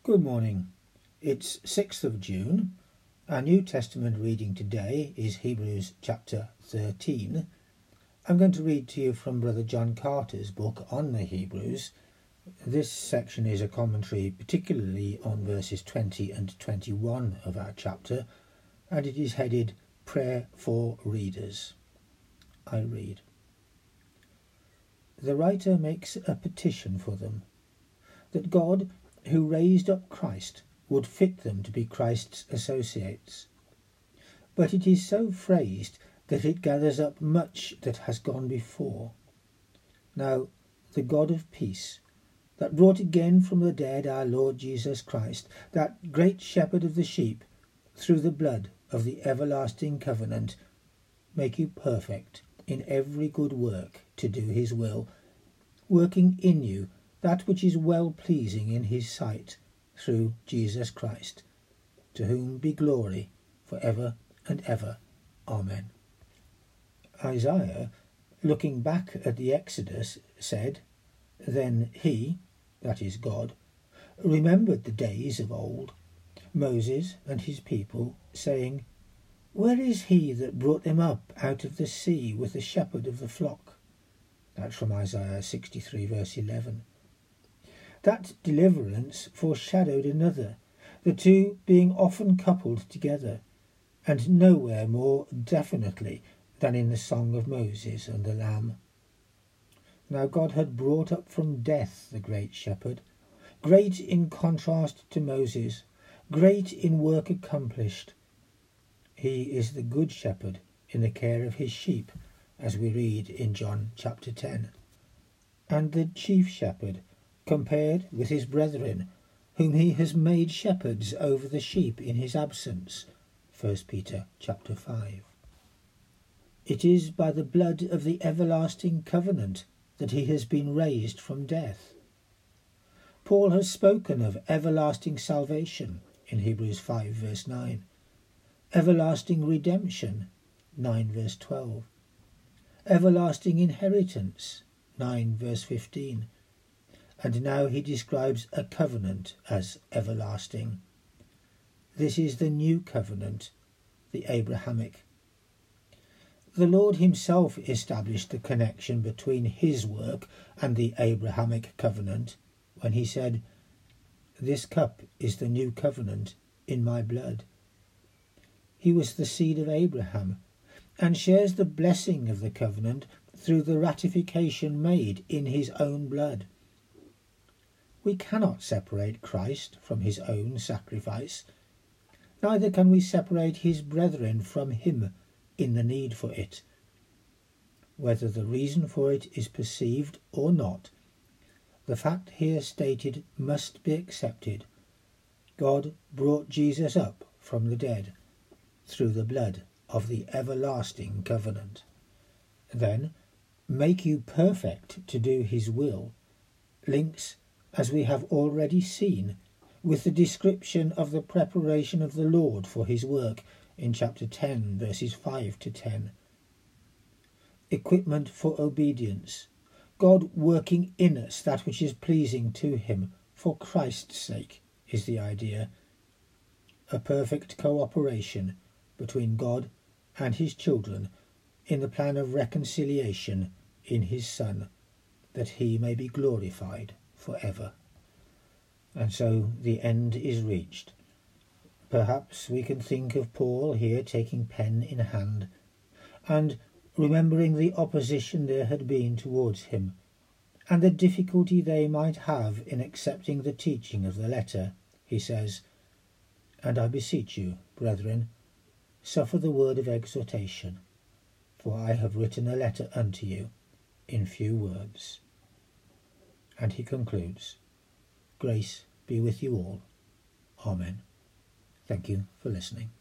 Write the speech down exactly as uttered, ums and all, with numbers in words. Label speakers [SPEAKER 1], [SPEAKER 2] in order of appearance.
[SPEAKER 1] Good morning. It's sixth of June. Our New Testament reading today is Hebrews chapter thirteen. I'm going to read to you from Brother John Carter's book on the Hebrews. This section is a commentary particularly on verses twenty and twenty-one of our chapter, and it is headed Prayer for Readers. I read. The writer makes a petition for them, that God, who raised up Christ, would fit them to be Christ's associates. But it is so phrased that it gathers up much that has gone before. Now, the God of peace, that brought again from the dead our Lord Jesus Christ, that great shepherd of the sheep, through the blood of the everlasting covenant, make you perfect in every good work to do his will, working in you that which is well-pleasing in his sight, through Jesus Christ, to whom be glory for ever and ever. Amen. Isaiah, looking back at the Exodus, said, Then he, that is God, remembered the days of old, Moses and his people, saying, Where is he that brought them up out of the sea with the shepherd of the flock? That's from Isaiah sixty-three, verse eleven. That deliverance foreshadowed another, the two being often coupled together, and nowhere more definitely than in the Song of Moses and the Lamb. Now God had brought up from death the great shepherd, great in contrast to Moses, great in work accomplished. He is the good shepherd in the care of his sheep, as we read in John chapter ten. And the chief shepherd, compared with his brethren, whom he has made shepherds over the sheep in his absence. First Peter chapter five. It is by the blood of the everlasting covenant that he has been raised from death. Paul has spoken of everlasting salvation in Hebrews five verse nine, everlasting redemption nine verse twelve, everlasting inheritance nine verse fifteen, and now he describes a covenant as everlasting. This is the new covenant, the Abrahamic. The Lord himself established the connection between his work and the Abrahamic covenant when he said, This cup is the new covenant in my blood. He was the seed of Abraham and shares the blessing of the covenant through the ratification made in his own blood. We cannot separate Christ from his own sacrifice, neither can we separate his brethren from him in the need for it. Whether the reason for it is perceived or not, the fact here stated must be accepted. God brought Jesus up from the dead through the blood of the everlasting covenant. Then, make you perfect to do his will, links, as we have already seen, with the description of the preparation of the Lord for his work in chapter ten, verses five to ten. Equipment for obedience, God working in us that which is pleasing to him for Christ's sake, is the idea. A perfect cooperation between God and his children in the plan of reconciliation in his Son, that he may be glorified forever. And so the end is reached. Perhaps we can think of Paul here taking pen in hand, and remembering the opposition there had been towards him, and the difficulty they might have in accepting the teaching of the letter, he says, And I beseech you, brethren, suffer the word of exhortation, for I have written a letter unto you in few words. And he concludes, Grace be with you all. Amen. Thank you for listening.